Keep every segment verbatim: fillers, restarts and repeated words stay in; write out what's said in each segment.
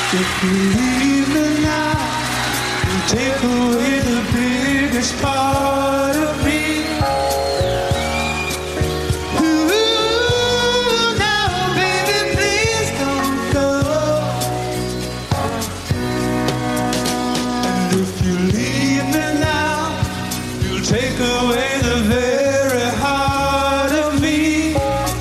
If you leave me now, you take away the biggest part of me. Ooh, now, baby, please don't go. And if you leave me now, you'll take away the very heart of me.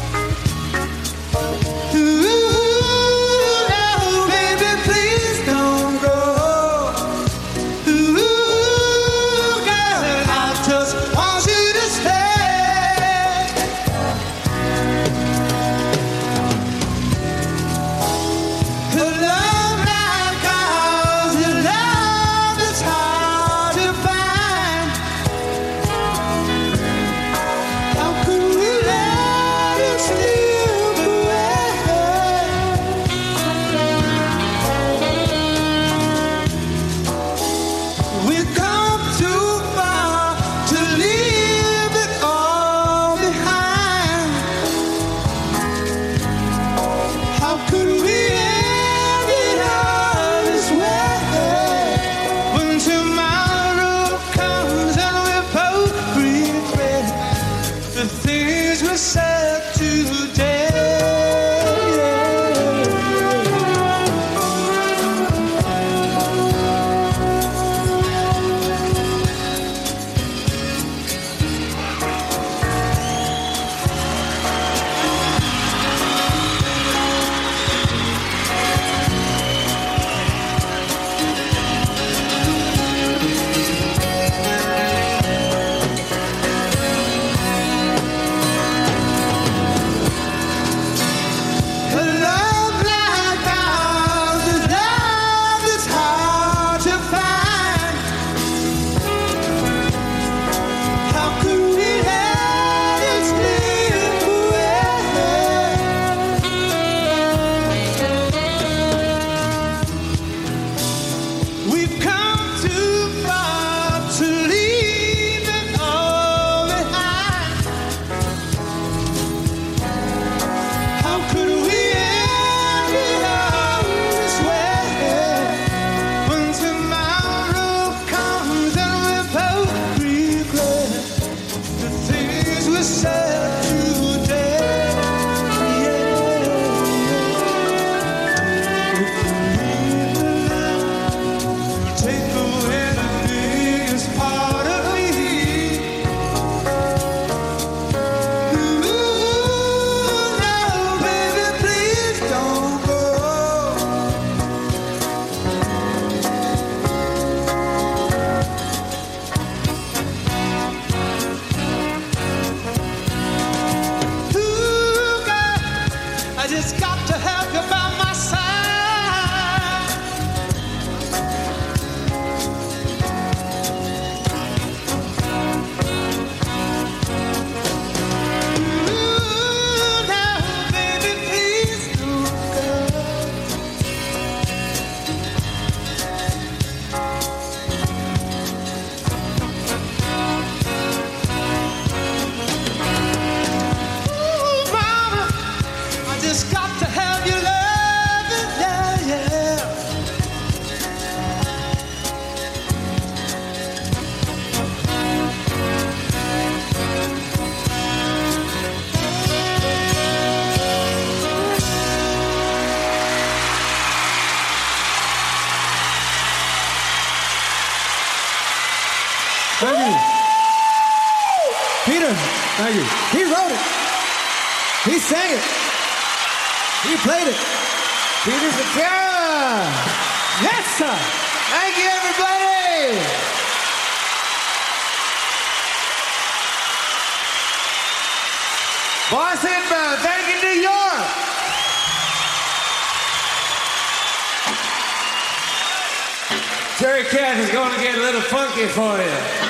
Thank you. Peter, thank you. He wrote it. He sang it. He played it. Peter Cetera. Yes, sir. Thank you, everybody. Boston, uh, thank you, New York. Jerry Cat is going to get a little funky for you.